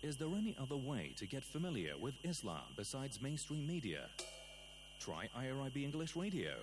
Is there any other way to get familiar with Islam besides mainstream media? Try IRIB English Radio.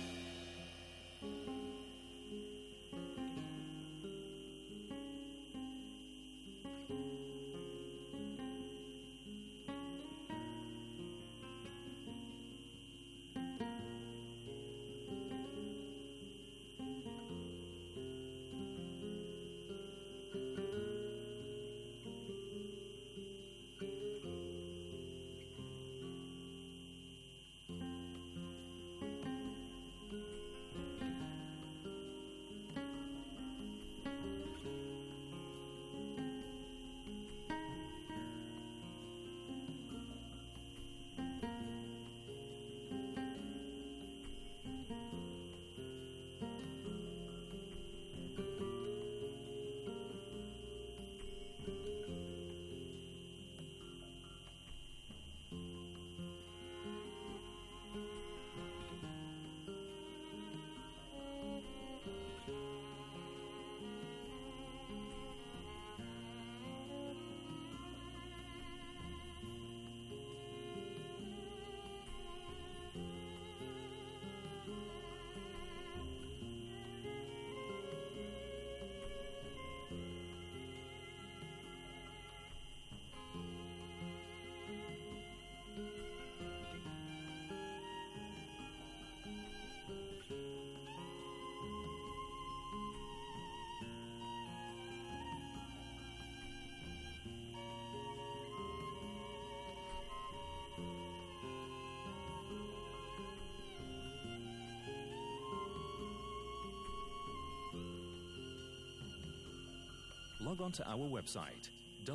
Log on to our website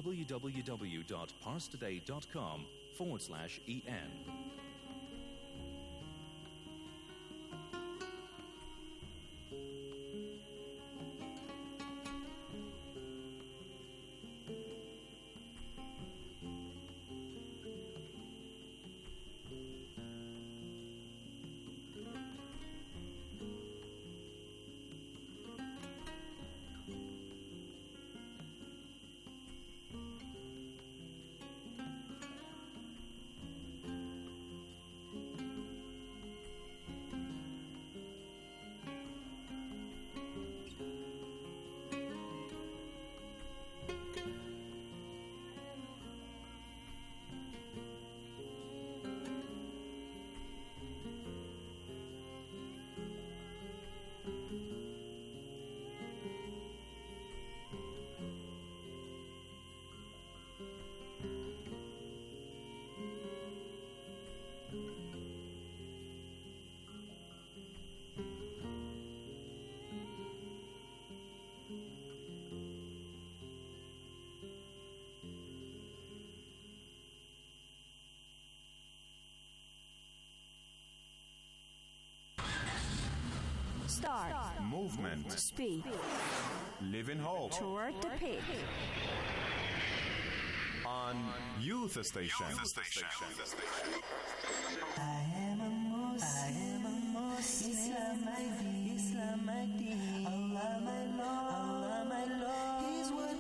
www.parstoday.com/en. Start. Movement. Speed. Live in hope. Toward the peak. On Youth Station. I am a Muslim. Islam my deen. Allah my Lord. His word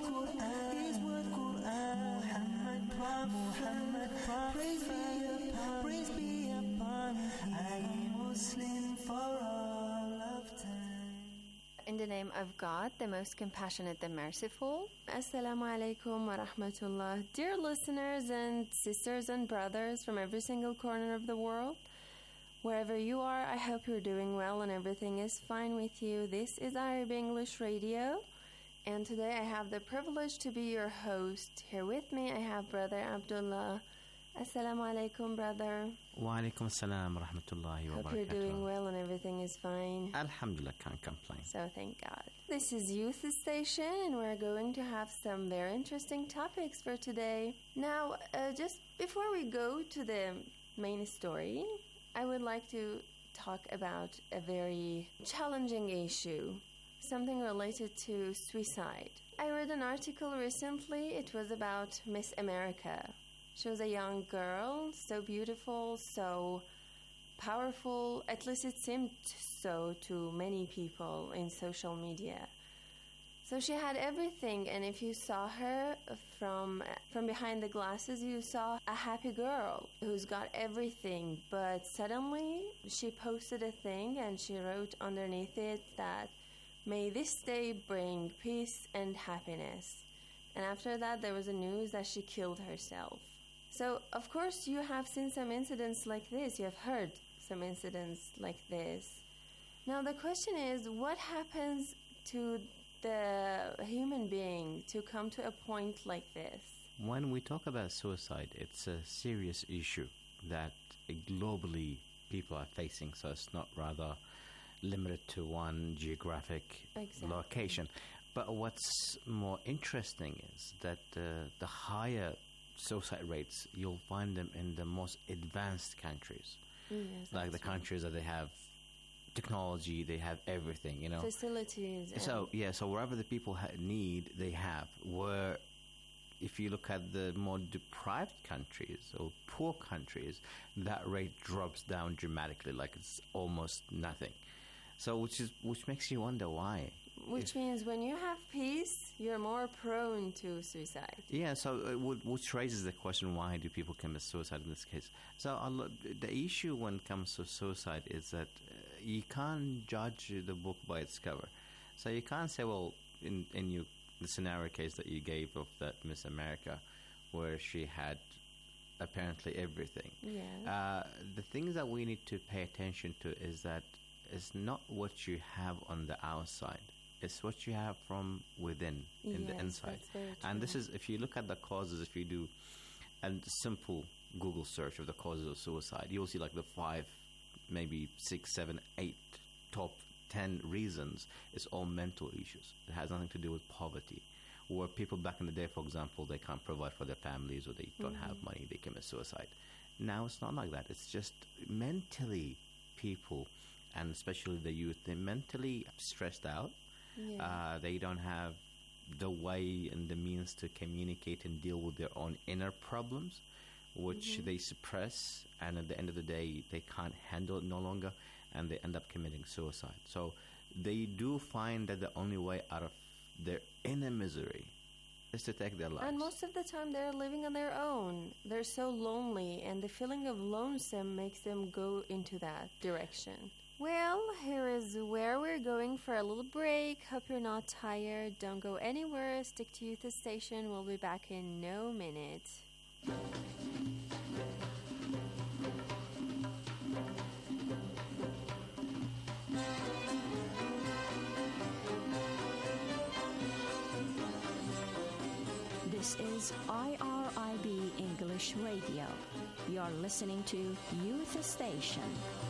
Quran. Muhammad Prophet. Praise be upon him. I am Muslim for all of time. In the name of God, the most compassionate, the merciful. Assalamu alaikum wa rahmatullah. Dear listeners and sisters and brothers from every single corner of the world, wherever you are, I hope you're doing well and everything is fine with you. This is IRIB English Radio, and today I have the privilege to be your host. Here with me, I have Brother Abdullah. Assalamu alaikum, brother. Wa alaikum assalam wa rahmatullahi wa barakatuh. Hope you're doing well and everything is fine. Alhamdulillah, can't complain. So thank God. This is Youth Station, and we're going to have some very interesting topics for today. Now, just before we go to the main story, I would like to talk about a very challenging issue, something related to suicide. I read an article recently. It was about Miss America. She was a young girl, so beautiful, so powerful. At least it seemed so to many people in social media. So she had everything, and if you saw her from behind the glasses, you saw a happy girl who's got everything. But suddenly, she posted a thing, and she wrote underneath it that, "May this day bring peace and happiness." And after that, there was a news that she killed herself. So, of course, you have seen some incidents like this. You have heard some incidents like this. Now, the question is, what happens to the human being to come to a point like this? When we talk about suicide, it's a serious issue that globally people are facing, so it's not rather limited to one geographic location. But what's more interesting is that the higher suicide rates, you'll find them in the most advanced countries. Yes, like the countries that they have technology, they have everything, you know. Facilities. So wherever the people need, they have. Where if you look at the more deprived countries or poor countries, that rate drops down dramatically, like it's almost nothing. So which makes you wonder why. Which means when you have peace, you're more prone to suicide. Yeah, so which raises the question, why do people commit suicide in this case? So the issue when it comes to suicide is that you can't judge the book by its cover. So you can't say, well, in the scenario case that you gave of that Miss America, where she had apparently everything. Yeah. The things that we need to pay attention to is that it's not what you have on the outside. It's what you have from within, in the inside. And this is, if you look at the causes, if you do a simple Google search of the causes of suicide, you'll see like the 5, maybe 6, 7, 8 top 10 reasons. It's all mental issues. It has nothing to do with poverty. Where people back in the day, for example, they can't provide for their families or they don't have money, they commit suicide. Now it's not like that. It's just mentally people, and especially the youth, they're mentally stressed out. Yeah. They don't have the way and the means to communicate and deal with their own inner problems, which they suppress, and at the end of the day, they can't handle it no longer, and they end up committing suicide. So they do find that the only way out of their inner misery is to take their lives. And most of the time, they're living on their own. They're so lonely, and the feeling of lonesome makes them go into that direction. Well, here is where we're going for a little break. Hope you're not tired. Don't go anywhere. Stick to Youth Station. We'll be back in no minute. This is IRIB English Radio. You're listening to Youth Station.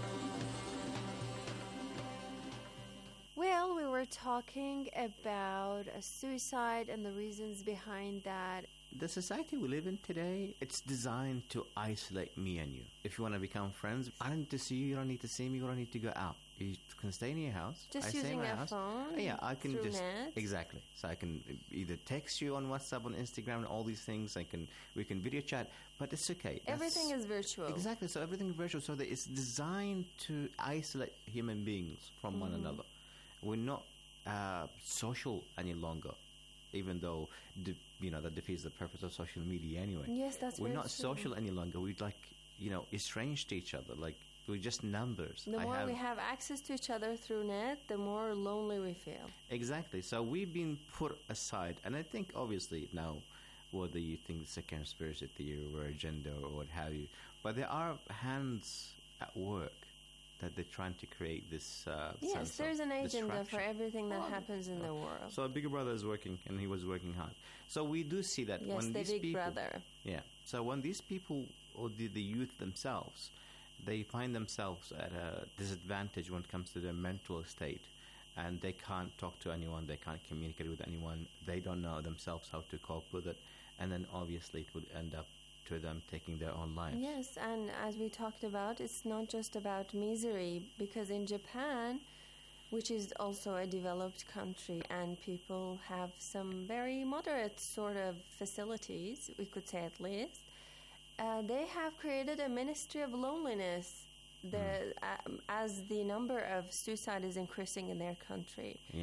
Well, we were talking about suicide and the reasons behind that. The society we live in today, it's designed to isolate me and you. If you want to become friends, I don't need to see you, you don't need to see me, you don't need to go out. You can stay in your house. Just using a phone? Yeah, I can through just... net? Exactly. So I can either text you on WhatsApp, on Instagram, and all these things. We can video chat, but it's okay. Everything is virtual. Exactly. So everything is virtual. So that it's designed to isolate human beings from one another. We're not social any longer, even though that defeats the purpose of social media anyway. Yes, that's We're very not true. social any longer. We're estranged to each other. Like we're just numbers. The more we have access to each other through net, the more lonely we feel. Exactly. So we've been put aside, and I think obviously now, whether you think it's a conspiracy theory or agenda or what have you, but there are hands at work that they're trying to create this yes, there's an agenda for everything that happens in the world. So Big Brother is working, and he was working hard. So we do see that when these Big people... Brother. Yeah. So when these people, or the youth themselves, they find themselves at a disadvantage when it comes to their mental state, and they can't talk to anyone, they can't communicate with anyone, they don't know themselves how to cope with it, and then obviously it would end up to them taking their own lives. Yes, and as we talked about, it's not just about misery, because in Japan, which is also a developed country, and people have some very moderate sort of facilities, we could say at least, they have created a ministry of loneliness as the number of suicide is increasing in their country. Yeah.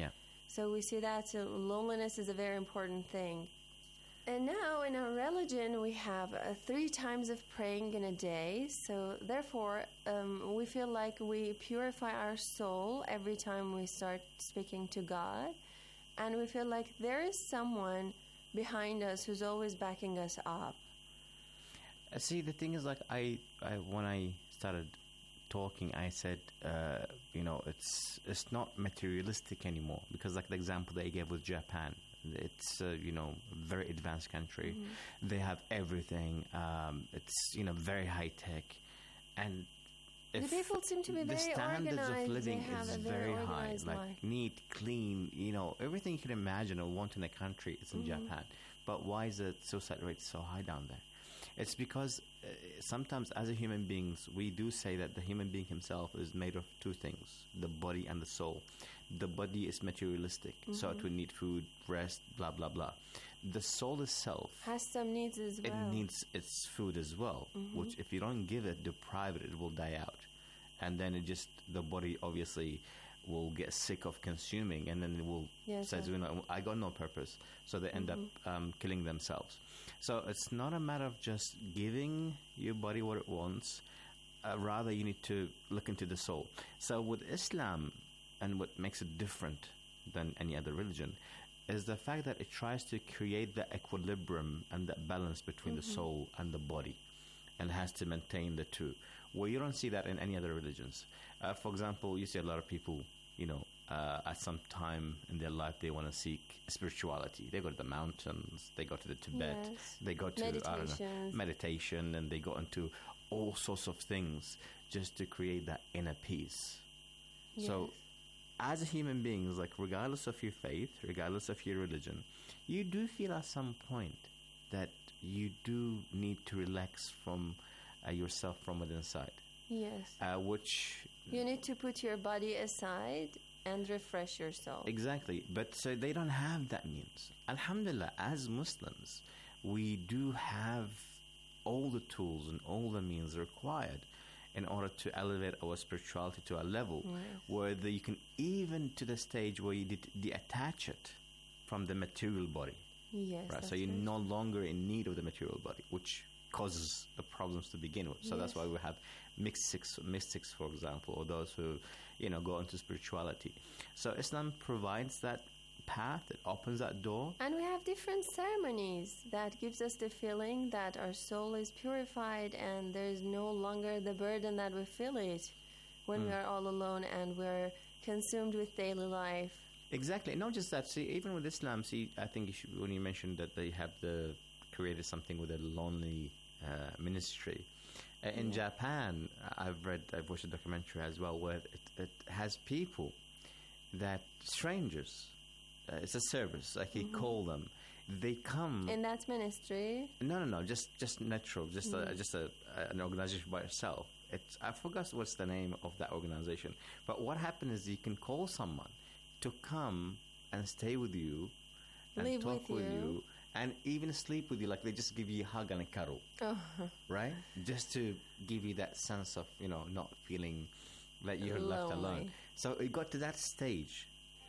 So we see that loneliness is a very important thing. And now in our religion, we have 3 times of praying in a day. So therefore, we feel like we purify our soul every time we start speaking to God. And we feel like there is someone behind us who's always backing us up. See, the thing is, like, I when I started talking, I said, it's not materialistic anymore, because like the example that I gave with Japan, it's a very advanced country. Mm-hmm. They have everything. It's very high tech, and the people seem to be the very standards organized. of living is very high, like life. Neat, clean, everything you can imagine or want in a country is in Japan. But why is the suicide rate so high down there? It's because sometimes as a human beings, we do say that the human being himself is made of 2 things, the body and the soul. The body is materialistic, so it will need food, rest, blah, blah, blah. The soul itself has some needs as well. It needs its food as well, which if you don't give it, deprive it, it will die out. And then the body obviously will get sick of consuming, and then it will says, I got no purpose. So they end up killing themselves. So it's not a matter of just giving your body what it wants. Rather, you need to look into the soul. So with Islam, and what makes it different than any other religion, is the fact that it tries to create the equilibrium and that balance between the soul and the body, and has to maintain the 2. Well, you don't see that in any other religions. For example, you see a lot of people, at some time in their life, they want to seek spirituality. They go to the mountains, they go to the Tibet, they go to meditation, and they go into all sorts of things just to create that inner peace. Yes. So as a human beings, like regardless of your faith, regardless of your religion, you do feel at some point that you do need to relax from yourself from within inside. Yes. Which you need to put your body aside and refresh your soul. Exactly. But so they don't have that means. Alhamdulillah, as Muslims, we do have all the tools and all the means required in order to elevate our spirituality to a level where you can, even to the stage where you detach it from the material body. Yes. Right? So you're no longer in need of the material body, which causes the problems to begin with. So that's why we have mystics, for example, or those who, go into spirituality. So Islam provides that path, it opens that door. And we have different ceremonies that gives us the feeling that our soul is purified and there is no longer the burden that we feel it when we are all alone and we're consumed with daily life. Exactly. Not just that. See, even with Islam, I think when you mentioned that they have created something with a lonely ministry. In Japan, I've watched a documentary as well where it has people that strangers. It's a service, like you call them. They come. In that ministry? No. Just natural. Just an organization by itself. I forgot what's the name of that organization. But what happens is you can call someone to come and stay with you, and live talk with you, and even sleep with you. Like they just give you a hug and a cuddle, right? Just to give you that sense of not feeling that you're left alone. So it got to that stage.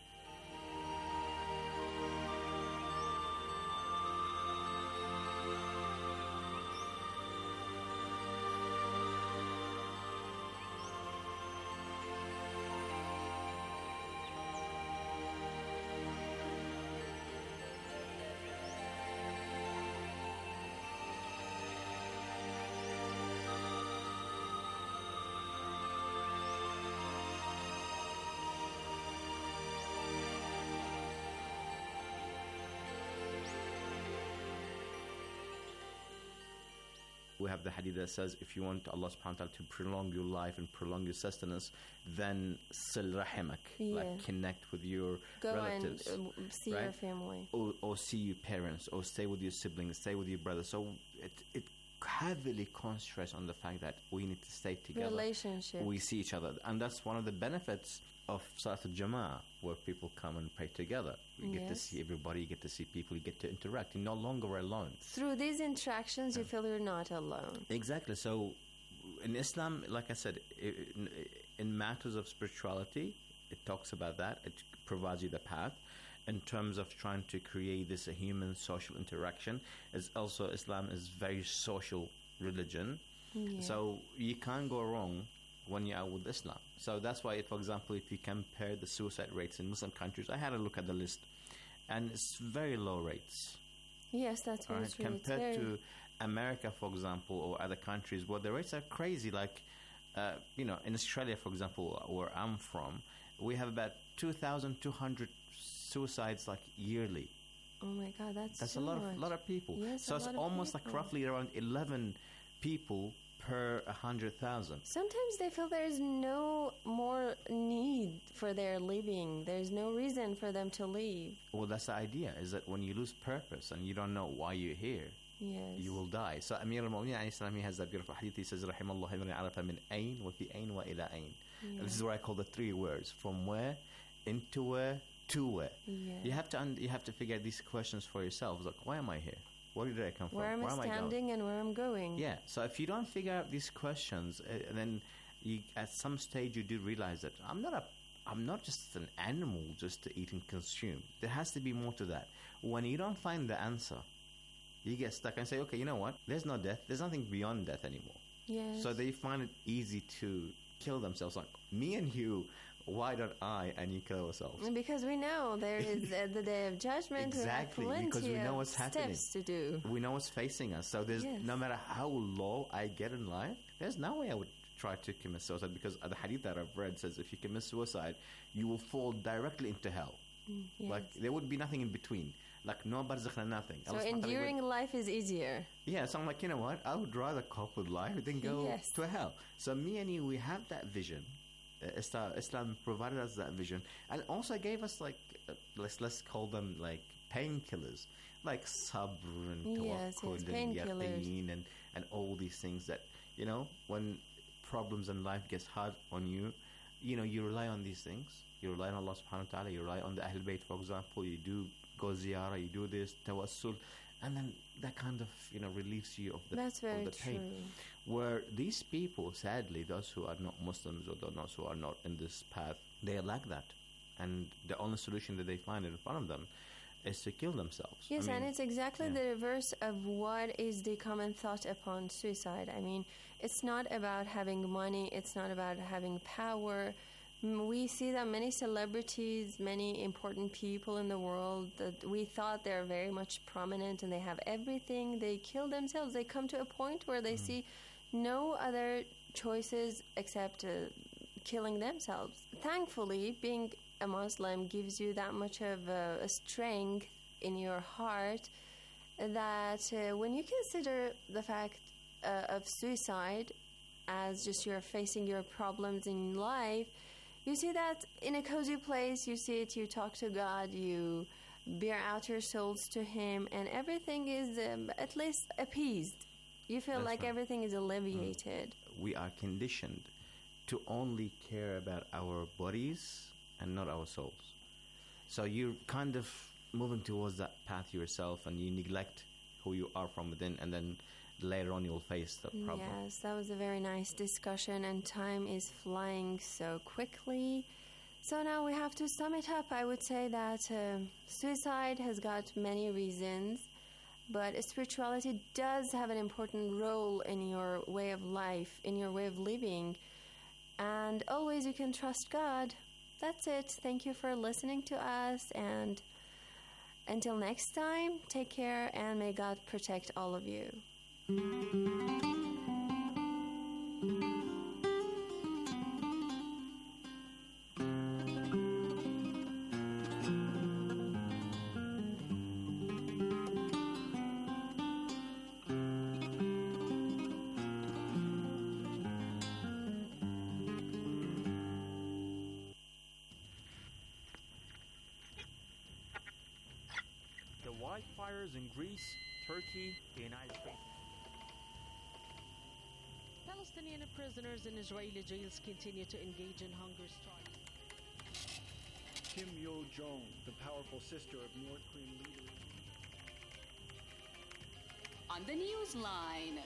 We have the hadith that says, if you want Allah subhanahu wa ta'ala to prolong your life and prolong your sustenance, then sil rahimak, like connect with your relatives. Go and see your family. Or see your parents, or stay with your siblings, stay with your brothers. So it heavily concentrates on the fact that we need to stay together. Relationship. We see each other. And that's one of the benefits of Salat al-Jama'ah, where people come and pray together. You get to see everybody, you get to see people, you get to interact. You're no longer alone. Through these interactions, you feel you're not alone. Exactly. So in Islam, like I said, in matters of spirituality, it talks about that. It provides you the path. In terms of trying to create this human social interaction, is also Islam is very social religion. Yeah. So you can't go wrong when you are with Islam. So that's why, for example, if you compare the suicide rates in Muslim countries, I had a look at the list, and it's very low rates. Yes, that's very true. Compared to America, for example, or other countries where the rates are crazy. Like, in Australia, for example, where I'm from, we have about 2,200 suicides like yearly. Oh my God, that's a lot of people. Yes, so it's almost like roughly around 11 people per 100,000. Sometimes they feel there's no more need for their living. There's no reason for them to leave. Well, that's the idea, is that when you lose purpose and you don't know why you're here, yes, you will die. So Amir al-Mu'minin alayhi salam, he has that beautiful hadith. He says, Rahimallahu ibn arafa min ayn wa fi ayn wa ila ayn. And this is what I call the three words: from where, into where, to where. Yes. You have to figure out these questions for yourself. Like, why am I here? Where did I come from? Where am I standing and where I'm going? Yeah. So if you don't figure out these questions, then at some stage you do realize that I'm not just an animal just to eat and consume. There has to be more to that. When you don't find the answer, you get stuck and say, okay, you know what? There's no death. There's nothing beyond death anymore. Yes. So they find it easy to kill themselves. Like, me and you, why don't I and you kill ourselves? Because we know there is the day of judgment. Exactly, we have because we know what's steps happening. To do. We know what's facing us. So there's no matter how low I get in life, there's no way I would try to commit suicide, because the hadith that I've read says if you commit suicide, you will fall directly into hell. Yes. Like, there would be nothing in between. Like, no barzakh, nothing. So enduring life is easier. Yeah, so I'm like, you know what? I would rather cope with life than go to hell. So me and you, we have that vision. Islam provided us that vision, and also gave us, like, let's call them like painkillers, like sabr and tawakkul and yaqeen and all these things that, when problems in life gets hard on you, you rely on these things. You rely on Allah subhanahu wa ta'ala, you rely on the Ahlul Bayt, for example, you do go ziyarah, you do this, tawassul, and then that kind of, relieves you of the, That's very of the pain. True. Where these people, sadly, those who are not Muslims or those who are not in this path, they lack that. And the only solution that they find in front of them is to kill themselves. Yes, and it's exactly the reverse of what is the common thought upon suicide. I mean, it's not about having money, it's not about having power. We see that many celebrities, many important people in the world that we thought they're very much prominent and they have everything, they kill themselves. They come to a point where they see no other choices except killing themselves. Thankfully, being a Muslim gives you that much of a strength in your heart that when you consider the fact of suicide as just you're facing your problems in life, you see that in a cozy place, you see it, you talk to God, you bear out your souls to Him, and everything is at least appeased. You feel like everything is alleviated. We are conditioned to only care about our bodies and not our souls. So you're kind of moving towards that path yourself, and you neglect who you are from within, and then later on you'll face the problem. Yes, that was a very nice discussion, and time is flying so quickly. So now we have to sum it up. I would say that suicide has got many reasons, but spirituality does have an important role in your way of life, in your way of living, and always you can trust God. That's it. Thank you for listening to us, and until next time, take care, and may God protect all of you. The wildfires in Greece, Turkey, the United States. Palestinian prisoners in Israeli jails continue to engage in hunger strikes. Kim Yo-jong, the powerful sister of North Korean leader. On the Newsline.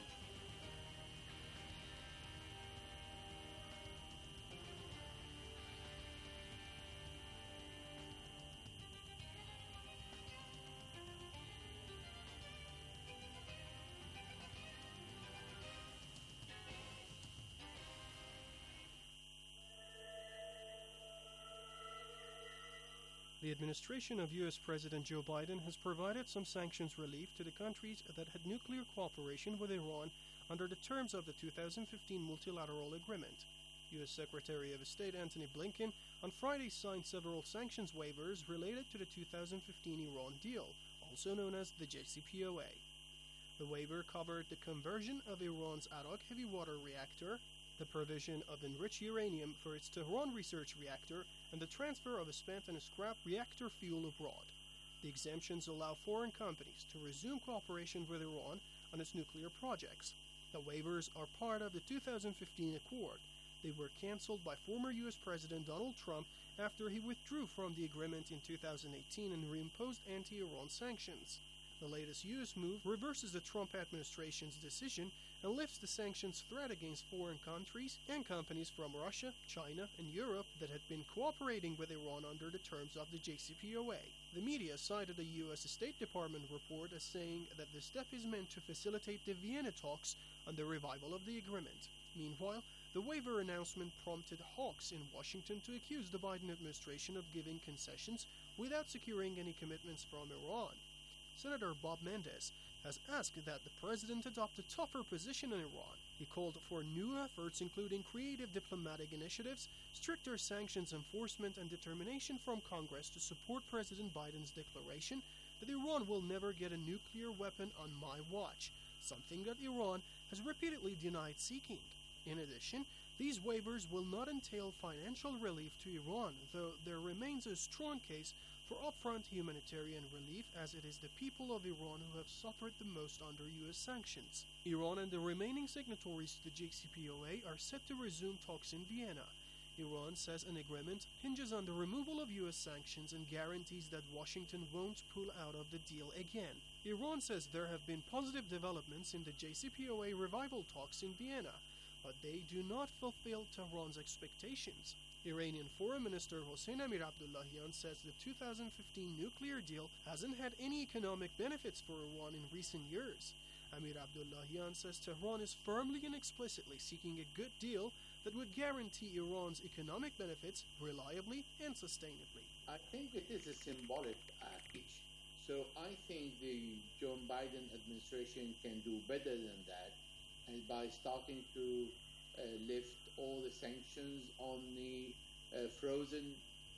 The administration of U.S. President Joe Biden has provided some sanctions relief to the countries that had nuclear cooperation with Iran under the terms of the 2015 multilateral agreement. U.S. Secretary of State Antony Blinken on Friday signed several sanctions waivers related to the 2015 Iran deal, also known as the JCPOA. The waiver covered the conversion of Iran's Arak heavy water reactor, the provision of enriched uranium for its Tehran research reactor, and the transfer of a spent and scrap reactor fuel abroad. The exemptions allow foreign companies to resume cooperation with Iran on its nuclear projects. The waivers are part of the 2015 accord. They were canceled by former U.S. President Donald Trump after he withdrew from the agreement in 2018 and reimposed anti-Iran sanctions. The latest U.S. move reverses the Trump administration's decision and lifts the sanctions threat against foreign countries and companies from Russia, China, and Europe that had been cooperating with Iran under the terms of the JCPOA. The media cited a U.S. State Department report as saying that the step is meant to facilitate the Vienna talks on the revival of the agreement. Meanwhile, the waiver announcement prompted hawks in Washington to accuse the Biden administration of giving concessions without securing any commitments from Iran. Senator Bob Menendez has asked that the president adopt a tougher position on Iran. He called for new efforts including creative diplomatic initiatives, stricter sanctions enforcement, and determination from Congress to support President Biden's declaration that Iran will never get a nuclear weapon on my watch, something that Iran has repeatedly denied seeking. In addition, these waivers will not entail financial relief to Iran, though there remains a strong case for upfront humanitarian relief, as it is the people of Iran who have suffered the most under U.S. sanctions. Iran and the remaining signatories to the JCPOA are set to resume talks in Vienna. Iran says an agreement hinges on the removal of U.S. sanctions and guarantees that Washington won't pull out of the deal again. Iran says there have been positive developments in the JCPOA revival talks in Vienna, but they do not fulfill Tehran's expectations. Iranian Foreign Minister Hossein Amir-Abdollahian says the 2015 nuclear deal hasn't had any economic benefits for Iran in recent years. Amir-Abdollahian says Tehran is firmly and explicitly seeking a good deal that would guarantee Iran's economic benefits reliably and sustainably. I think it is a symbolic speech. So I think the Joe Biden administration can do better than that, and by starting to lift all the sanctions on the frozen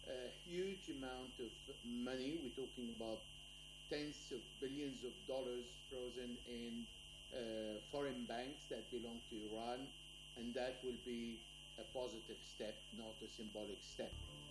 huge amount of money. We're talking about tens of billions of dollars frozen in foreign banks that belong to Iran, and that will be a positive step, not a symbolic step.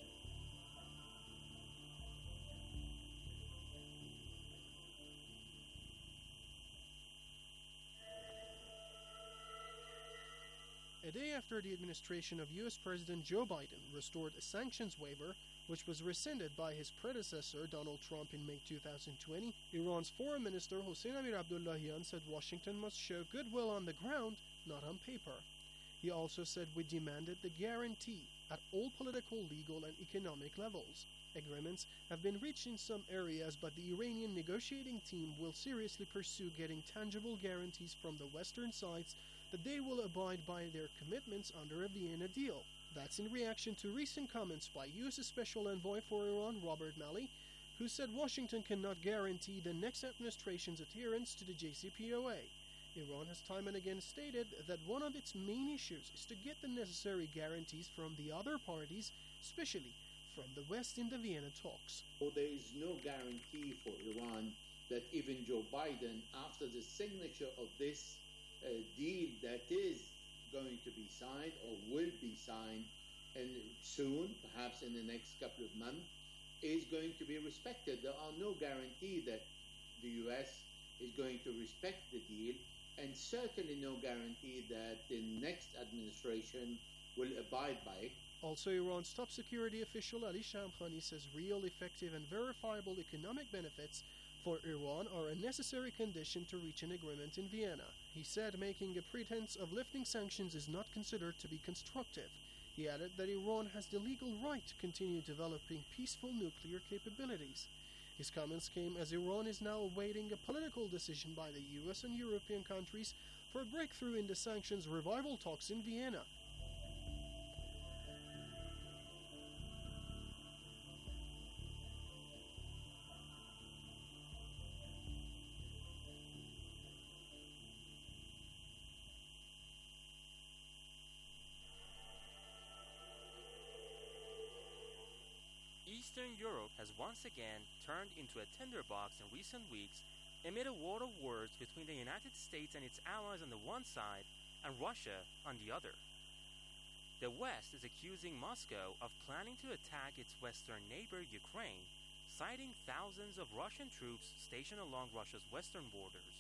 A day after the administration of U.S. President Joe Biden restored a sanctions waiver, which was rescinded by his predecessor Donald Trump in May 2020, Iran's Foreign Minister Hossein Amir-Abdollahian said Washington must show goodwill on the ground, not on paper. He also said we demanded the guarantee at all political, legal, and economic levels. Agreements have been reached in some areas, but the Iranian negotiating team will seriously pursue getting tangible guarantees from the Western sides that they will abide by their commitments under a Vienna deal. That's in reaction to recent comments by U.S. Special Envoy for Iran Robert Malley, who said Washington cannot guarantee the next administration's adherence to the JCPOA. Iran has time and again stated that one of its main issues is to get the necessary guarantees from the other parties, especially from the West in the Vienna talks. Well, there is no guarantee for Iran that even Joe Biden, after the signature of this deal that is going to be signed or will be signed and soon, perhaps in the next couple of months, is going to be respected. There are no guarantee that the U.S. is going to respect the deal, and certainly no guarantee that the next administration will abide by it. Also, Iran's top security official Ali Shamkhani says real, effective, and verifiable economic benefits for Iran are a necessary condition to reach an agreement in Vienna. He said making a pretense of lifting sanctions is not considered to be constructive. He added that Iran has the legal right to continue developing peaceful nuclear capabilities. His comments came as Iran is now awaiting a political decision by the US and European countries for a breakthrough in the sanctions revival talks in Vienna. Eastern Europe has once again turned into a tinderbox in recent weeks amid a war of words between the United States and its allies on the one side and Russia on the other. The West is accusing Moscow of planning to attack its western neighbor Ukraine, citing thousands of Russian troops stationed along Russia's western borders.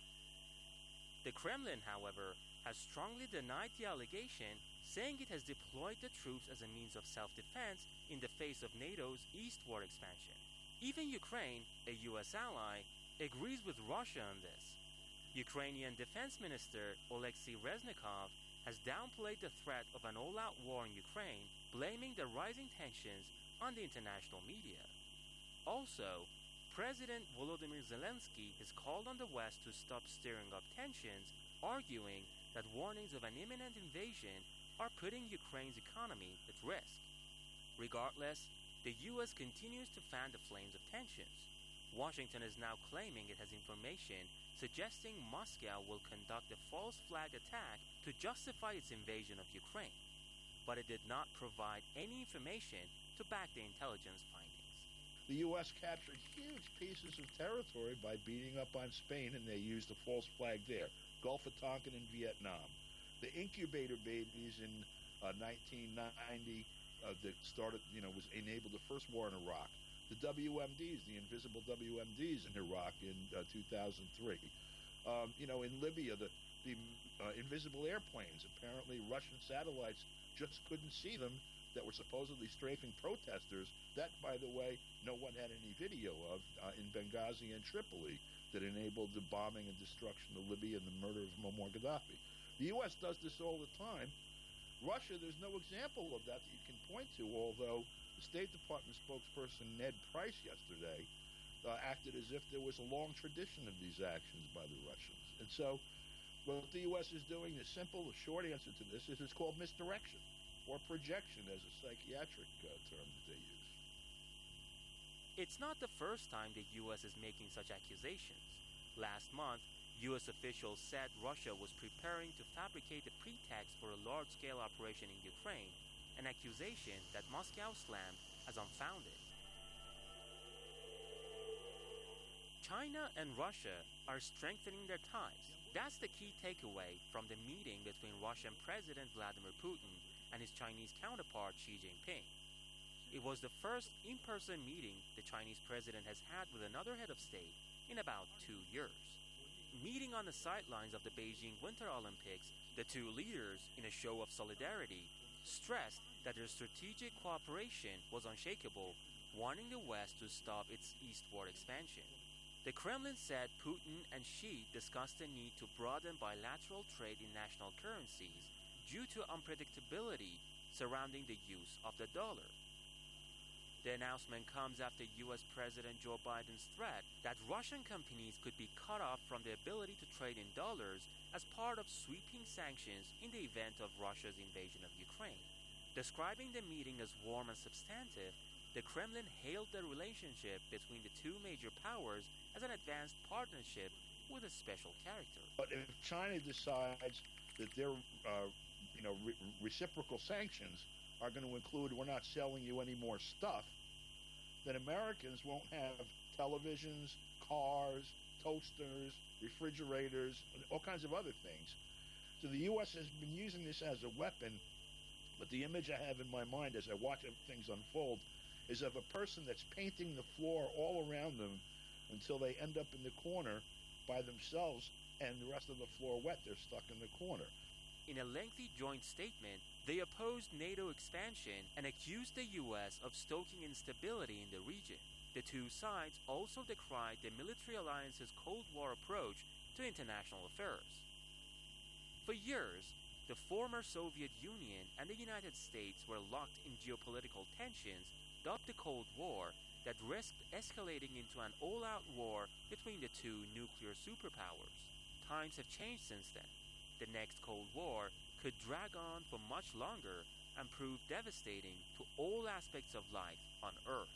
The Kremlin, however, has strongly denied the allegation, saying it has deployed the troops as a means of self-defense in the face of NATO's eastward expansion. Even Ukraine, a U.S. ally, agrees with Russia on this. Ukrainian Defense Minister Oleksiy Reznikov has downplayed the threat of an all-out war in Ukraine, blaming the rising tensions on the international media. Also, President Volodymyr Zelensky has called on the West to stop stirring up tensions, arguing that warnings of an imminent invasion are putting Ukraine's economy at risk. Regardless, the U.S. continues to fan the flames of tensions. Washington is now claiming it has information suggesting Moscow will conduct a false flag attack to justify its invasion of Ukraine, but it did not provide any information to back the intelligence findings. The U.S. captured huge pieces of territory by beating up on Spain, and they used a false flag there. Gulf of Tonkin and Vietnam. The incubator babies in 1990 that started, was enabled the first war in Iraq. The WMDs, the invisible WMDs in Iraq in 2003. In Libya, the invisible airplanes. Apparently, Russian satellites just couldn't see them that were supposedly strafing protesters. That, by the way, no one had any video of in Benghazi and Tripoli that enabled the bombing and destruction of Libya and the murder of Muammar Gaddafi. The U.S. does this all the time. Russia, there's no example of that you can point to, although the State Department spokesperson Ned Price yesterday acted as if there was a long tradition of these actions by the Russians. And so what the U.S. is doing, the simple, the short answer to this is it's called misdirection or projection as a psychiatric term that they use. It's not the first time the U.S. is making such accusations. Last month, U.S. officials said Russia was preparing to fabricate a pretext for a large-scale operation in Ukraine, an accusation that Moscow slammed as unfounded. China and Russia are strengthening their ties. That's the key takeaway from the meeting between Russian President Vladimir Putin and his Chinese counterpart Xi Jinping. It was the first in-person meeting the Chinese president has had with another head of state in about 2 years. Meeting on the sidelines of the Beijing Winter Olympics, the two leaders, in a show of solidarity, stressed that their strategic cooperation was unshakable, warning the West to stop its eastward expansion. The Kremlin said Putin and Xi discussed the need to broaden bilateral trade in national currencies due to unpredictability surrounding the use of the dollar. The announcement comes after U.S. President Joe Biden's threat that Russian companies could be cut off from the ability to trade in dollars as part of sweeping sanctions in the event of Russia's invasion of Ukraine. Describing the meeting as warm and substantive, the Kremlin hailed the relationship between the two major powers as an advanced partnership with a special character. But if China decides that their reciprocal sanctions are going to include we're not selling you any more stuff, then Americans won't have televisions, cars, toasters, refrigerators, all kinds of other things. So the U.S. has been using this as a weapon, but the image I have in my mind as I watch things unfold is of a person that's painting the floor all around them until they end up in the corner by themselves and the rest of the floor wet. They're stuck in the corner. In a lengthy joint statement, they opposed NATO expansion and accused the U.S. of stoking instability in the region. The two sides also decried the military alliance's Cold War approach to international affairs. For years, the former Soviet Union and the United States were locked in geopolitical tensions dubbed the Cold War that risked escalating into an all-out war between the two nuclear superpowers. Times have changed since then. The next Cold War could drag on for much longer and prove devastating to all aspects of life on Earth.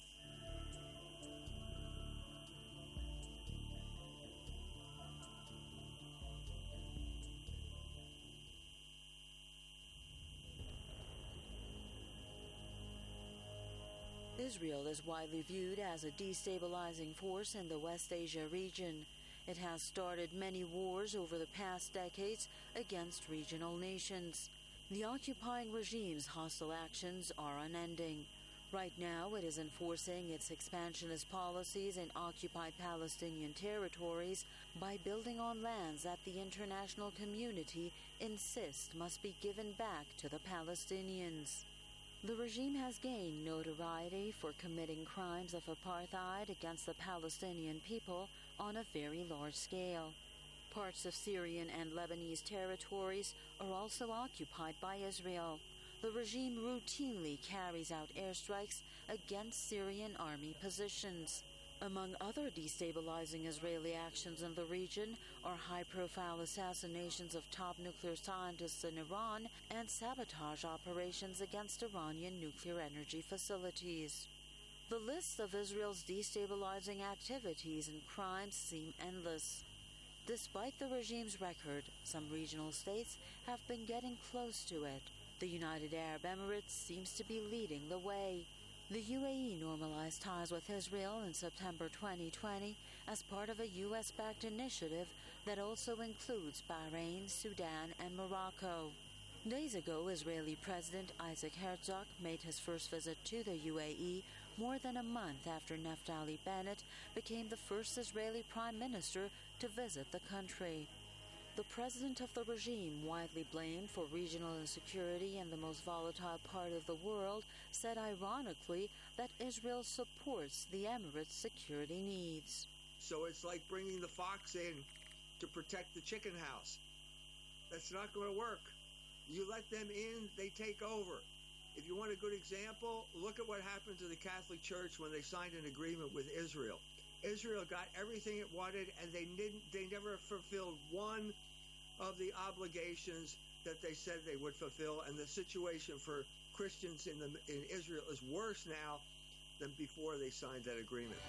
Israel is widely viewed as a destabilizing force in the West Asia region. It has started many wars over the past decades against regional nations. The occupying regime's hostile actions are unending. Right now, it is enforcing its expansionist policies in occupied Palestinian territories by building on lands that the international community insists must be given back to the Palestinians. The regime has gained notoriety for committing crimes of apartheid against the Palestinian people on a very large scale. Parts of Syrian and Lebanese territories are also occupied by Israel. The regime routinely carries out airstrikes against Syrian army positions. Among other destabilizing Israeli actions in the region are high-profile assassinations of top nuclear scientists in Iran and sabotage operations against Iranian nuclear energy facilities. The list of Israel's destabilizing activities and crimes seem endless. Despite the regime's record, some regional states have been getting close to it. The United Arab Emirates seems to be leading the way. The UAE normalized ties with Israel in September 2020 as part of a U.S.-backed initiative that also includes Bahrain, Sudan, and Morocco. Days ago, Israeli President Isaac Herzog made his first visit to the UAE more than a month after Naftali Bennett became the first Israeli prime minister to visit the country. The president of the regime, widely blamed for regional insecurity in the most volatile part of the world, said ironically that Israel supports the Emirates' security needs. So it's like bringing the fox in to protect the chicken house. That's not going to work. You let them in, they take over. If you want a good example, look at what happened to the Catholic Church when they signed an agreement with Israel. Israel got everything it wanted, and they never fulfilled one of the obligations that they said they would fulfill. And the situation for Christians in Israel is worse now than before they signed that agreement.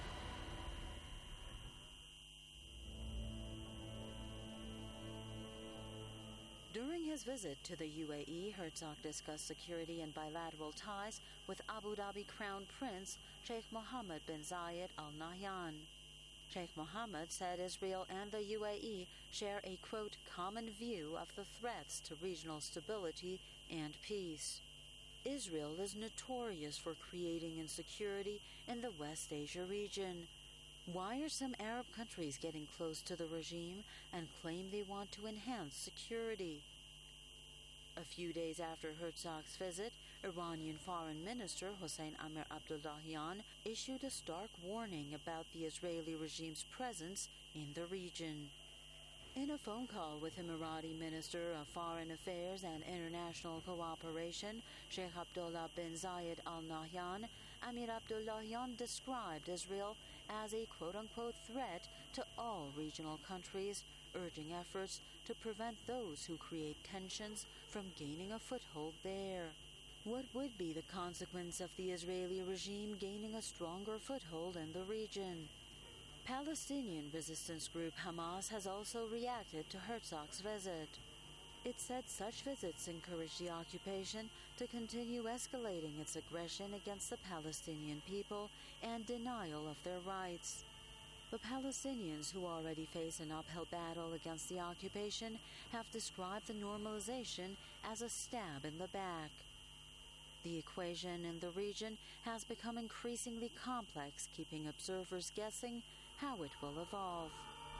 During his visit to the UAE, Herzog discussed security and bilateral ties with Abu Dhabi Crown Prince Sheikh Mohammed bin Zayed Al Nahyan. Sheikh Mohammed said Israel and the UAE share a, quote, common view of the threats to regional stability and peace. Israel is notorious for creating insecurity in the West Asia region. Why are some Arab countries getting close to the regime and claim they want to enhance security? A few days after Herzog's visit, Iranian Foreign Minister Hossein Amir Abdullahian issued a stark warning about the Israeli regime's presence in the region. In a phone call with Emirati Minister of Foreign Affairs and International Cooperation, Sheikh Abdullah bin Zayed Al Nahyan, Amir Abdullahian described Israel as a quote-unquote threat to all regional countries, urging efforts to prevent those who create tensions from gaining a foothold there. What would be the consequence of the Israeli regime gaining a stronger foothold in the region? Palestinian resistance group Hamas has also reacted to Herzog's visit. It said such visits encourage the occupation to continue escalating its aggression against the Palestinian people and denial of their rights. The Palestinians, who already face an uphill battle against the occupation, have described the normalization as a stab in the back. The equation in the region has become increasingly complex, keeping observers guessing how it will evolve.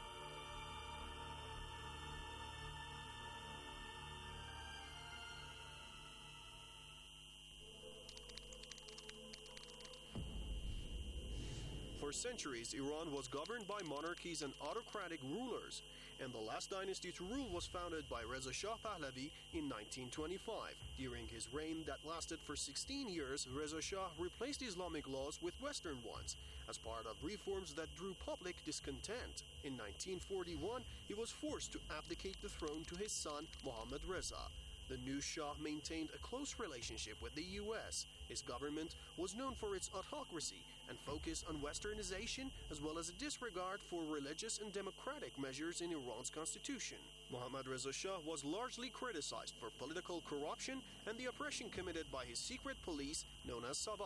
For centuries, Iran was governed by monarchies and autocratic rulers, and the last dynasty to rule was founded by Reza Shah Pahlavi in 1925. During his reign that lasted for 16 years, Reza Shah replaced Islamic laws with Western ones as part of reforms that drew public discontent. In 1941, he was forced to abdicate the throne to his son, Mohammad Reza. The new Shah maintained a close relationship with the U.S. His government was known for its autocracy and focus on westernization, as well as a disregard for religious and democratic measures in Iran's constitution. Mohammad Reza Shah was largely criticized for political corruption and the oppression committed by his secret police known as Savak.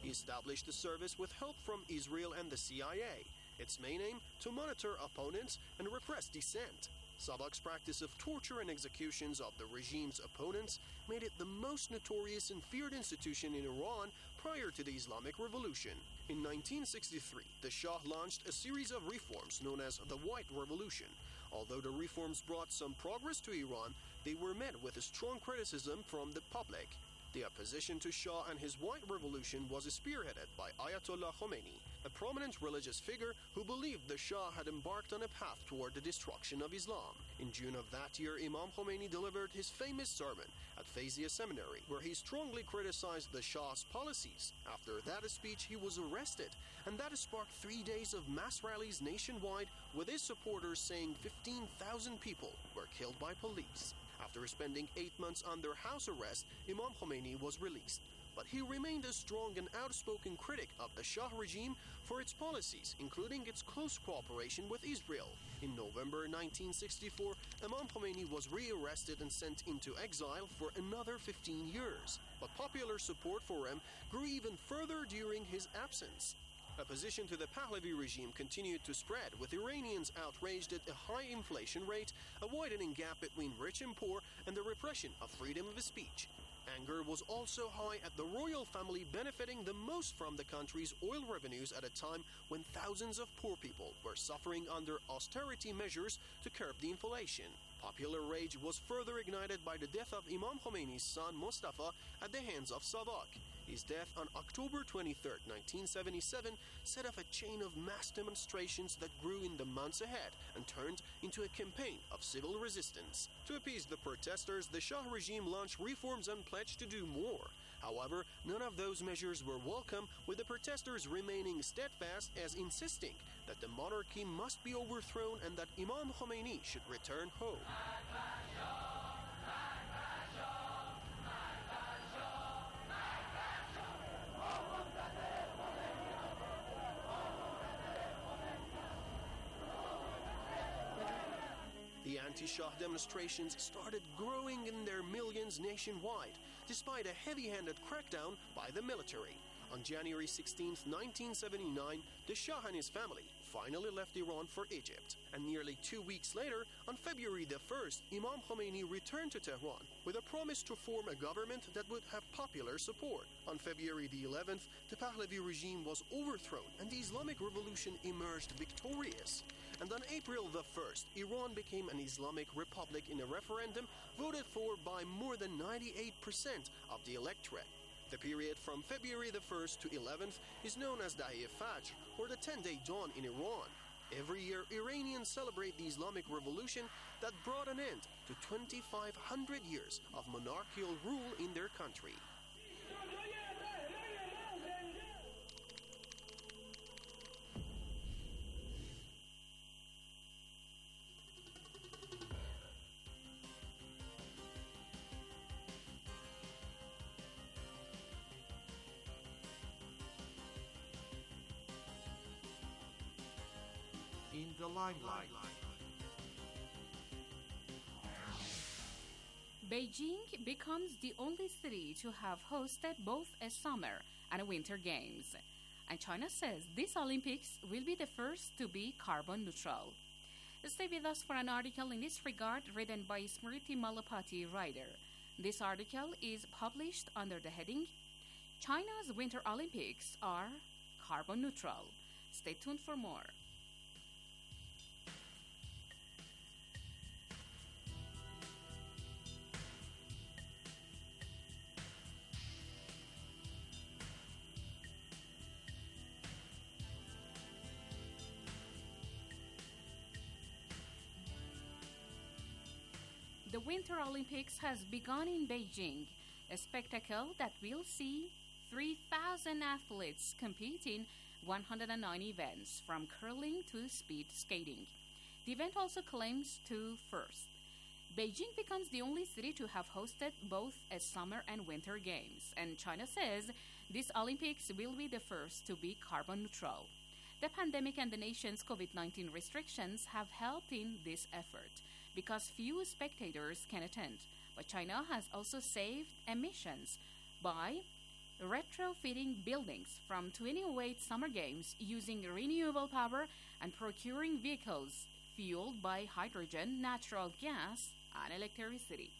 He established the service with help from Israel and the CIA. Its main aim, to monitor opponents and repress dissent. Savak's practice of torture and executions of the regime's opponents made it the most notorious and feared institution in Iran prior to the Islamic Revolution. In 1963, the Shah launched a series of reforms known as the White Revolution. Although the reforms brought some progress to Iran, they were met with a strong criticism from the public. The opposition to Shah and his White Revolution was spearheaded by Ayatollah Khomeini, a prominent religious figure who believed the Shah had embarked on a path toward the destruction of Islam. In June of that year, Imam Khomeini delivered his famous sermon at Fayzia Seminary, where he strongly criticized the Shah's policies. After that speech, he was arrested, and that sparked 3 days of mass rallies nationwide, with his supporters saying 15,000 people were killed by police. After spending 8 months under house arrest, Imam Khomeini was released. But he remained a strong and outspoken critic of the Shah regime for its policies, including its close cooperation with Israel. In November 1964, Imam Khomeini was rearrested and sent into exile for another 15 years. But popular support for him grew even further during his absence. Opposition to the Pahlavi regime continued to spread, with Iranians outraged at a high inflation rate, a widening gap between rich and poor, and the repression of freedom of speech. Anger was also high at the royal family, benefiting the most from the country's oil revenues at a time when thousands of poor people were suffering under austerity measures to curb the inflation. Popular rage was further ignited by the death of Imam Khomeini's son Mustafa at the hands of Savak. His death on October 23, 1977, set off a chain of mass demonstrations that grew in the months ahead and turned into a campaign of civil resistance. To appease the protesters, the Shah regime launched reforms and pledged to do more. However, none of those measures were welcome, with the protesters remaining steadfast as insisting that the monarchy must be overthrown and that Imam Khomeini should return home. The anti-Shah demonstrations started growing in their millions nationwide, despite a heavy-handed crackdown by the military. On January 16, 1979, the Shah and his family finally left Iran for Egypt. And nearly 2 weeks later, on February the 1st, Imam Khomeini returned to Tehran with a promise to form a government that would have popular support. On February the 11th, the Pahlavi regime was overthrown and the Islamic Revolution emerged victorious. And on April the 1st, Iran became an Islamic republic in a referendum voted for by more than 98% of the electorate. The period from February the 1st to 11th is known as Dahi Fajr, or the 10-day dawn in Iran. Every year, Iranians celebrate the Islamic Revolution that brought an end to 2,500 years of monarchical rule in their country. In the limelight. Beijing becomes the only city to have hosted both a summer and a winter games. And China says this Olympics will be the first to be carbon neutral. Stay with us for an article in this regard written by Smriti Malapati writer. This article is published under the heading, China's Winter Olympics are carbon neutral. Stay tuned for more. The Winter Olympics has begun in Beijing, a spectacle that will see 3,000 athletes compete in 109 events, from curling to speed skating. The event also claims 2 firsts. Beijing becomes the only city to have hosted both a summer and winter games, and China says this Olympics will be the first to be carbon neutral. The pandemic and the nation's COVID-19 restrictions have helped in this effort, because few spectators can attend. But China has also saved emissions by retrofitting buildings from 2008 Summer Games using renewable power and procuring vehicles fueled by hydrogen, natural gas, and electricity.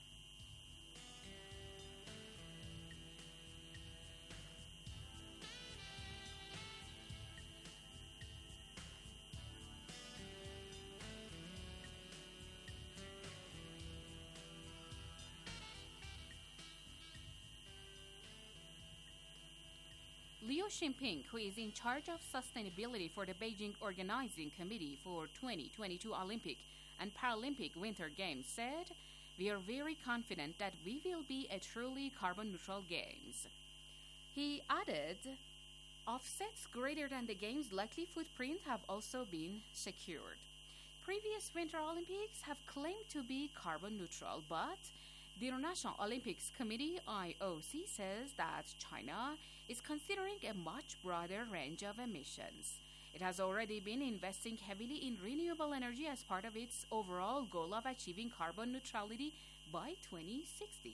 Liu Xinping, who is in charge of sustainability for the Beijing Organizing Committee for 2022 Olympic and Paralympic Winter Games, said, "We are very confident that we will be a truly carbon-neutral Games." He added, "Offsets greater than the Games' likely footprint have also been secured. Previous Winter Olympics have claimed to be carbon-neutral, but the International Olympics Committee, IOC, says that China is considering a much broader range of emissions. It has already been investing heavily in renewable energy as part of its overall goal of achieving carbon neutrality by 2060.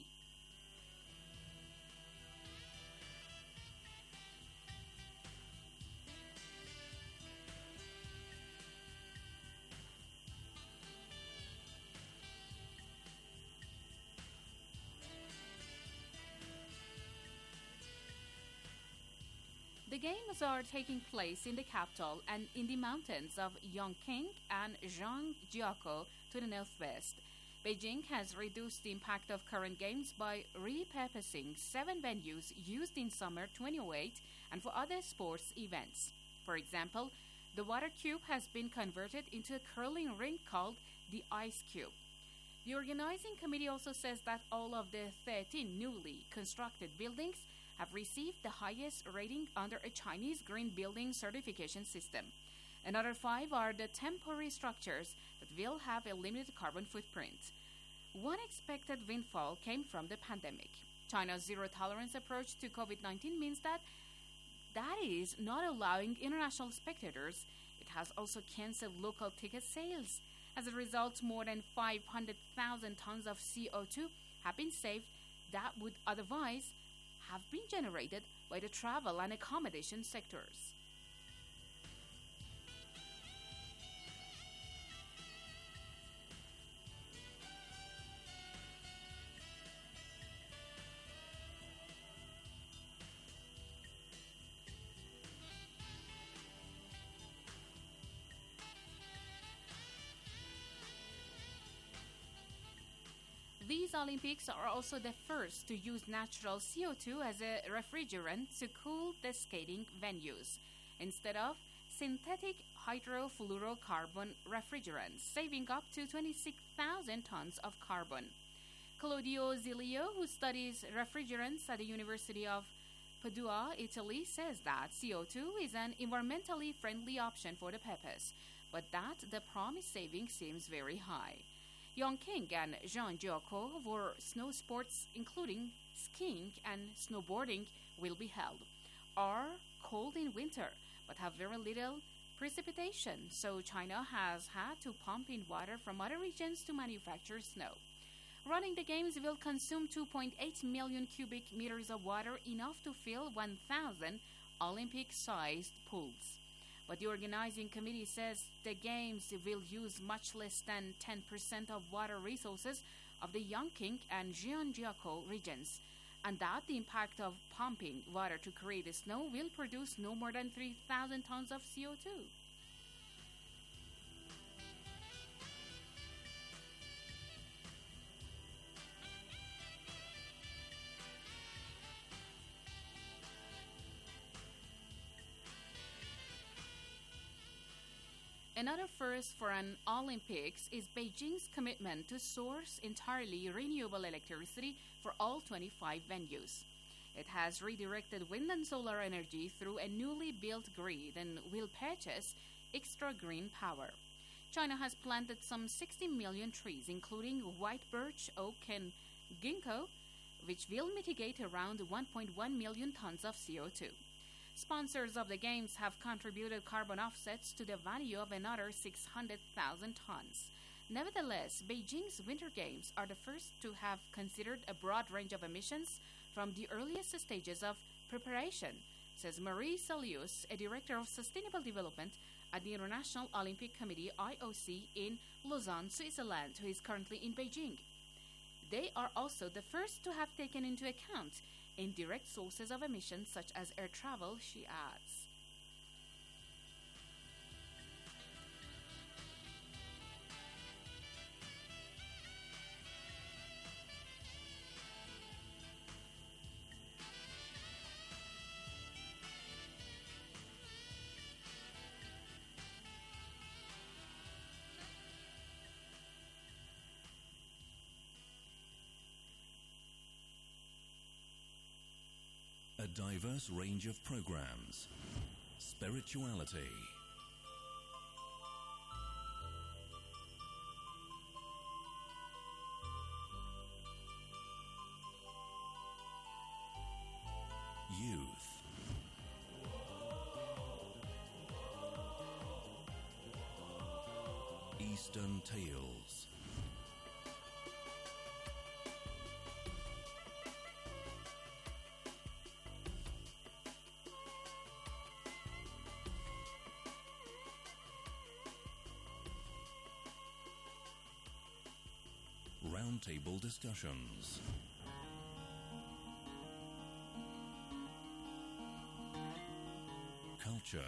The games are taking place in the capital and in the mountains of Yongqing and Zhangjiakou to the northwest. Beijing has reduced the impact of current games by repurposing 7 venues used in summer 2008 and for other sports events. For example, the water cube has been converted into a curling rink called the Ice Cube. The organizing committee also says that all of the 13 newly constructed buildings have received the highest rating under a Chinese green building certification system. Another 5 are the temporary structures that will have a limited carbon footprint. One expected windfall came from the pandemic. China's zero-tolerance approach to COVID-19 means that is not allowing international spectators. It has also canceled local ticket sales. As a result, more than 500,000 tons of CO2 have been saved that would otherwise have been generated by the travel and accommodation sectors. These Olympics are also the first to use natural CO2 as a refrigerant to cool the skating venues, instead of synthetic hydrofluorocarbon refrigerants, saving up to 26,000 tons of carbon. Claudio Zilio, who studies refrigerants at the University of Padua, Italy, says that CO2 is an environmentally friendly option for the purpose, but that the promised saving seems very high. Yongqing and Zhangjiakou, where snow sports, including skiing and snowboarding, will be held, are cold in winter but have very little precipitation, so China has had to pump in water from other regions to manufacture snow. Running the games will consume 2.8 million cubic meters of water, enough to fill 1,000 Olympic-sized pools. But the organizing committee says the games will use much less than 10% of water resources of the Yongqing and Zhangjiakou regions, and that the impact of pumping water to create the snow will produce no more than 3,000 tons of CO2. Another first for an Olympics is Beijing's commitment to source entirely renewable electricity for all 25 venues. It has redirected wind and solar energy through a newly built grid and will purchase extra green power. China has planted some 60 million trees, including white birch, oak, and ginkgo, which will mitigate around 1.1 million tons of CO2. Sponsors of the Games have contributed carbon offsets to the value of another 600,000 tons. Nevertheless, Beijing's Winter Games are the first to have considered a broad range of emissions from the earliest stages of preparation, says Marie Salius, a director of sustainable development at the International Olympic Committee (IOC) in Lausanne, Switzerland, who is currently in Beijing. They are also the first to have taken into account indirect sources of emissions such as air travel, she adds. A diverse range of programs, spirituality, youth, Eastern Tales, roundtable discussions, culture,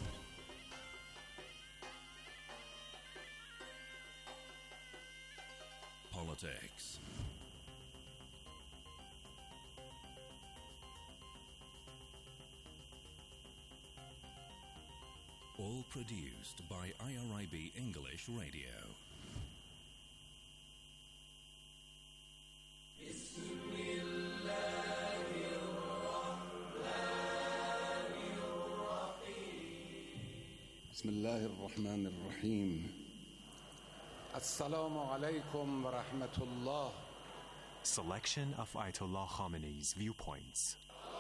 politics, all produced by IRIB English Radio. بسم الله الرحمن الرحيم السلام عليكم ورحمة الله. Selection of Ayatollah Khamenei's viewpoints.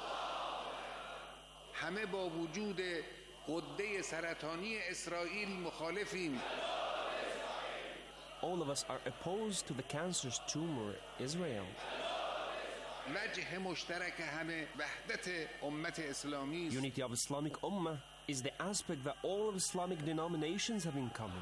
همه با وجود غده سرطانی اسرائیل مخالفیم. All of us are opposed to the cancerous tumor Israel. وجه مشترک همه وحدت امت اسلامی. Unity of Islamic Ummah is the aspect that all of Islamic denominations have in common.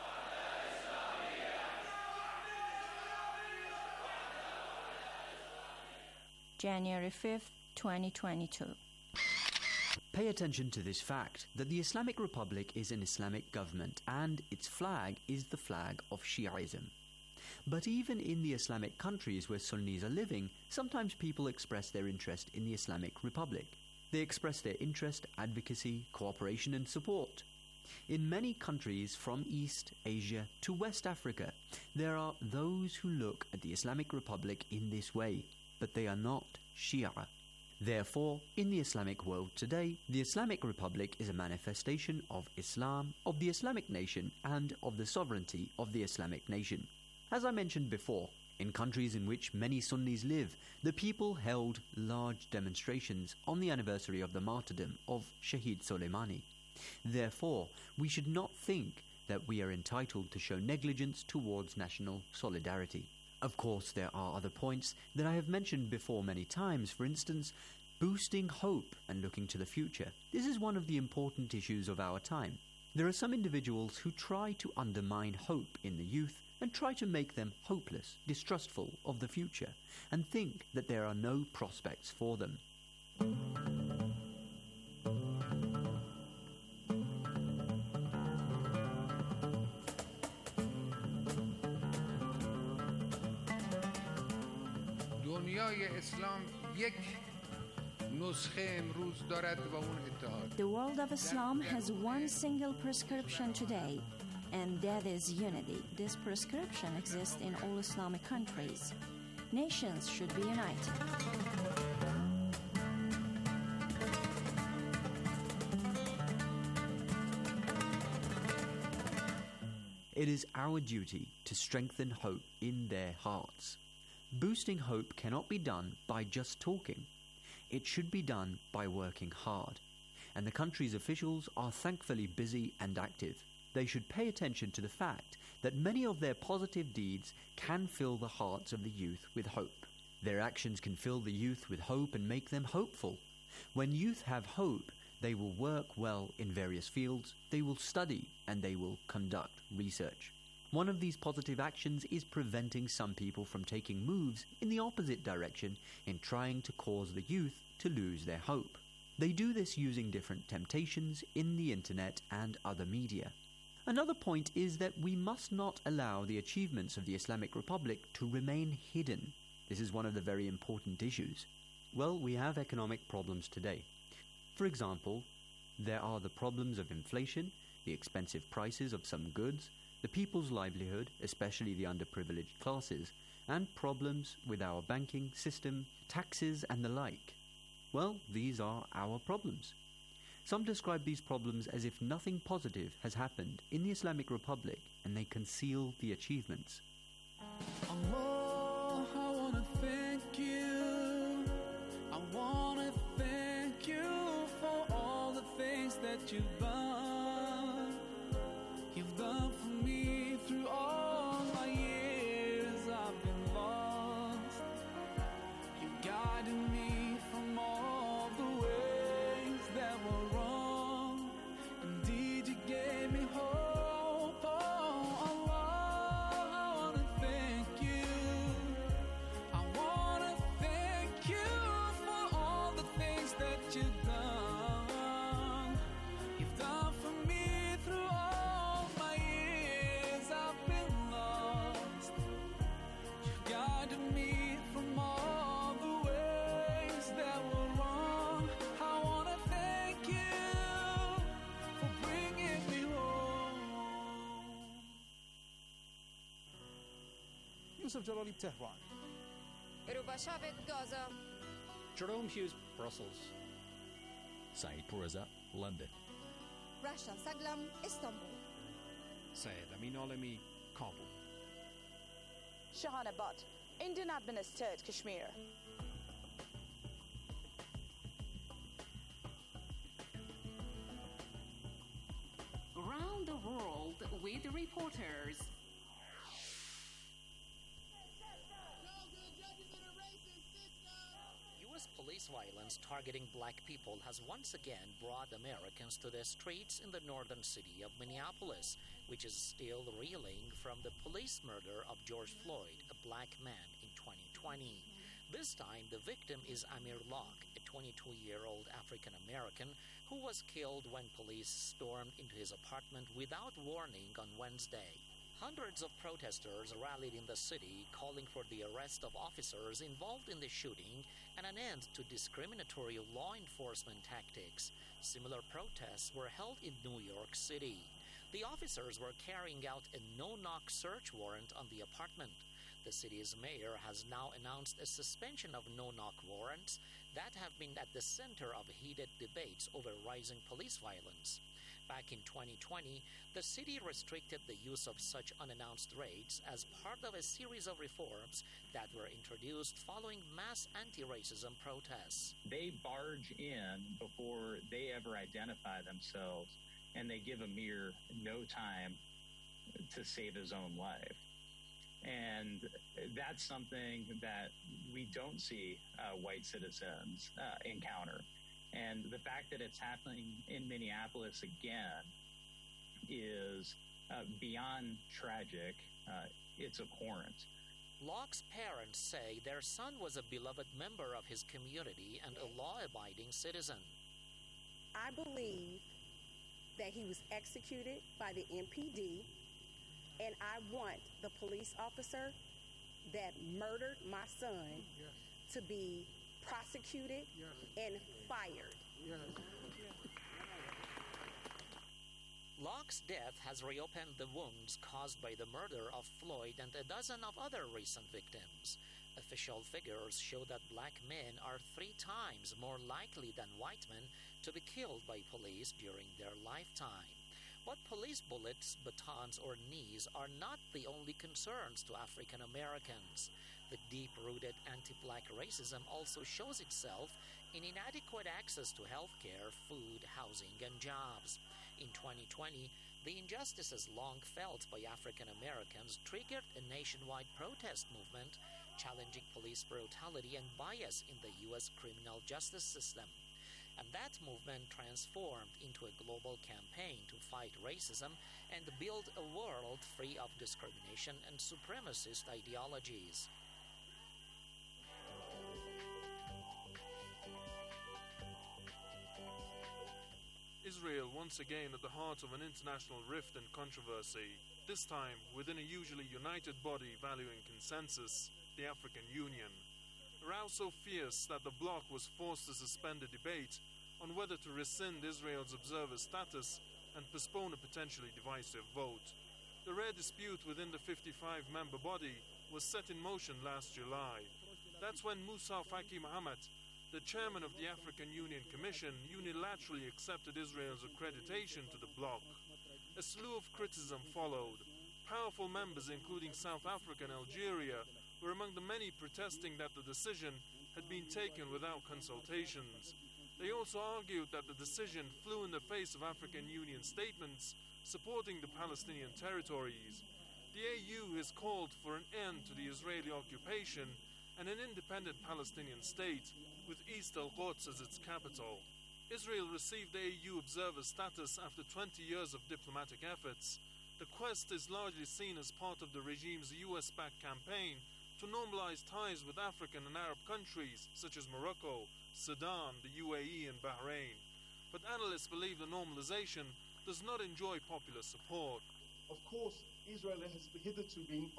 January 5th, 2022. Pay attention to this fact that the Islamic Republic is an Islamic government and its flag is the flag of Shi'ism. But even in the Islamic countries where Sunnis are living, sometimes people express their interest in the Islamic Republic. They express their interest, advocacy, cooperation and support. In many countries from East Asia to West Africa, there are those who look at the Islamic Republic in this way, but they are not Shia. Therefore, in the Islamic world today, the Islamic Republic is a manifestation of Islam, of the Islamic nation, and of the sovereignty of the Islamic nation. As I mentioned before, in countries in which many Sunnis live, the people held large demonstrations on the anniversary of the martyrdom of Shahid Soleimani. Therefore, we should not think that we are entitled to show negligence towards national solidarity. Of course, there are other points that I have mentioned before many times, for instance, boosting hope and looking to the future. This is one of the important issues of our time. There are some individuals who try to undermine hope in the youth and try to make them hopeless, distrustful of the future, and think that there are no prospects for them. دنیای اسلام یک نسخه امروز دارد و اون اتحاد. The world of Islam has one single prescription today, and that is unity. This prescription exists in all Islamic countries. Nations should be united. It is our duty to strengthen hope in their hearts. Boosting hope cannot be done by just talking. It should be done by working hard. And the country's officials are thankfully busy and active. They should pay attention to the fact that many of their positive deeds can fill the hearts of the youth with hope. Their actions can fill the youth with hope and make them hopeful. When youth have hope, they will work well in various fields, they will study, and they will conduct research. One of these positive actions is preventing some people from taking moves in the opposite direction in trying to cause the youth to lose their hope. They do this using different temptations in the internet and other media. Another point is that we must not allow the achievements of the Islamic Republic to remain hidden. This is one of the very important issues. Well, we have economic problems today. For example, there are the problems of inflation, the expensive prices of some goods, the people's livelihood, especially the underprivileged classes, and problems with our banking system, taxes, and the like. Well, these are our problems. Some describe these problems as if nothing positive has happened in the Islamic Republic, and they conceal the achievements. Allah, I want to thank you. I want to thank you for all the things that you've done. You've done for me through all my years I've been lost. You guided me from all the ways that were wrong. Indeed, you gave me hope. Oh, Allah, I want to thank you. I want to thank you for all the things that you've done. You've done for me through all my years I've been lost. You've guided me from all the ways that were wrong. I want to thank you for bringing me home. Yusuf Jalali, Tehran. Rubashavit, Gaza. Jerome Hughes, Brussels. Saeed Pourreza, London. Rasha Saglam, Istanbul. Syed Amin Alemi, Kabul. Shahana Butt, Indian administered Kashmir. Around the world with reporters. U.S. police violence targeting black people has once again brought Americans to the streets in the northern city of Minneapolis, which is still reeling from the police murder of George Floyd, a black man, in 2020. This time, the victim is Amir Locke, a 22-year-old African-American who was killed when police stormed into his apartment without warning on Wednesday. Hundreds of protesters rallied in the city, calling for the arrest of officers involved in the shooting and an end to discriminatory law enforcement tactics. Similar protests were held in New York City. The officers were carrying out a no-knock search warrant on the apartment. The city's mayor has now announced a suspension of no-knock warrants that have been at the center of heated debates over rising police violence. Back in 2020, the city restricted the use of such unannounced raids as part of a series of reforms that were introduced following mass anti-racism protests. They barge in before they ever identify themselves, and they give Amir no time to save his own life. And that's something that we don't see white citizens encounter. And the fact that it's happening in Minneapolis again is beyond tragic. It's abhorrent. Locke's parents say their son was a beloved member of his community and a law-abiding citizen. I believe that he was executed by the MPD, and I want the police officer that murdered my son to be prosecuted and fired. Locke's death has reopened the wounds caused by the murder of Floyd and a dozen of other recent victims. Official figures show that black men are 3 times more likely than white men to be killed by police during their lifetime. But police bullets, batons, or knees are not the only concerns to African Americans. The deep-rooted anti-black racism also shows itself in inadequate access to health care, food, housing, and jobs. In 2020, the injustices long felt by African Americans triggered a nationwide protest movement challenging police brutality and bias in the U.S. criminal justice system. And that movement transformed into a global campaign to fight racism and build a world free of discrimination and supremacist ideologies. Israel once again at the heart of an international rift and controversy, this time within a usually united body valuing consensus, the African Union. A row so fierce that the bloc was forced to suspend a debate on whether to rescind Israel's observer status and postpone a potentially divisive vote. The rare dispute within the 55-member body was set in motion last July. That's when Moussa Faki Mahamat, the chairman of the African Union Commission, unilaterally accepted Israel's accreditation to the bloc. A slew of criticism followed. Powerful members, including South Africa and Algeria, were among the many protesting that the decision had been taken without consultations. They also argued that the decision flew in the face of African Union statements supporting the Palestinian territories. The AU has called for an end to the Israeli occupation and an independent Palestinian state, with East al-Quds as its capital. Israel received AU observer status after 20 years of diplomatic efforts. The quest is largely seen as part of the regime's US-backed campaign to normalize ties with African and Arab countries such as Morocco, Sudan, the UAE and Bahrain. But analysts believe the normalization does not enjoy popular support. Of course, Israel has hitherto been,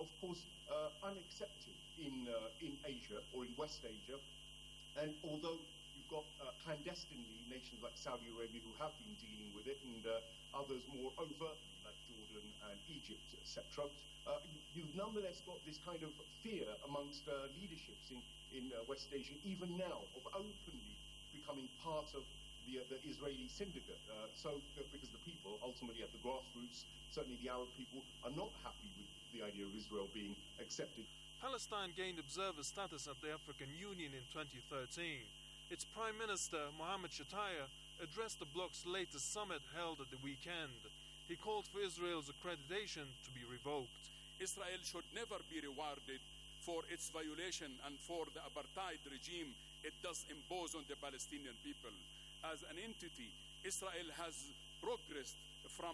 unaccepted in Asia or in West Asia. And although you've got clandestinely nations like Saudi Arabia who have been dealing with it, and others more overtly like Jordan and Egypt, etc., you've nonetheless got this kind of fear amongst leaderships in West Asia, even now, of openly becoming part of the Israeli syndicate. Because the people, ultimately at the grassroots, certainly the Arab people, are not happy with the idea of Israel being accepted. Palestine gained observer status at the African Union in 2013. Its Prime Minister, Mohammed Shataya, addressed the bloc's latest summit held at the weekend. He called for Israel's accreditation to be revoked. Israel should never be rewarded for its violation and for the apartheid regime it does impose on the Palestinian people. As an entity, Israel has progressed from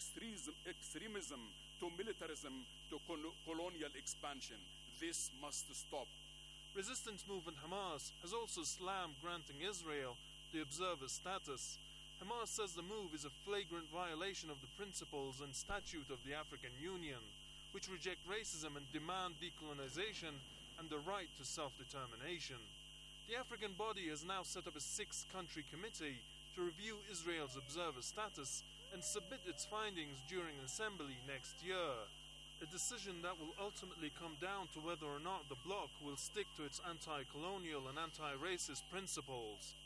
extremism to militarism to colonial expansion. This must stop. Resistance movement Hamas has also slammed granting Israel the observer status. Hamas says the move is a flagrant violation of the principles and statute of the African Union, which reject racism and demand decolonization and the right to self-determination. The African body has now set up a 6-country committee to review Israel's observer status and submit its findings during an assembly next year. A decision that will ultimately come down to whether or not the bloc will stick to its anti-colonial and anti-racist principles.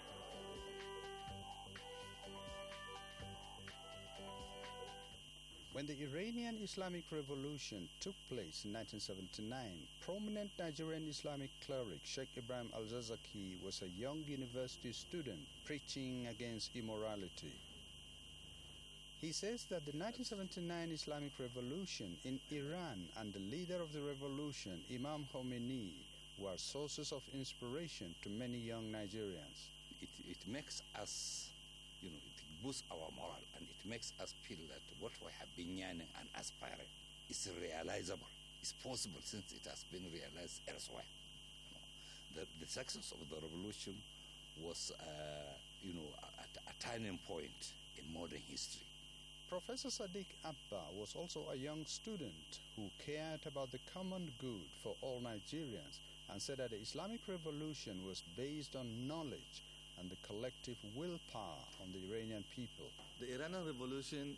When the Iranian Islamic Revolution took place in 1979, prominent Nigerian Islamic cleric Sheikh Ibrahim al-Zakzaki was a young university student preaching against immorality. He says that the 1979 Islamic Revolution in Iran and the leader of the revolution, Imam Khomeini, were sources of inspiration to many young Nigerians. It makes us, it boosts our moral, and it makes us feel that what we have been yearning and aspiring is realizable. It's possible since it has been realized elsewhere. The success of the revolution was, a turning point in modern history. Professor Sadiq Abba was also a young student who cared about the common good for all Nigerians and said that the Islamic Revolution was based on knowledge and the collective willpower on the Iranian people. The Iranian Revolution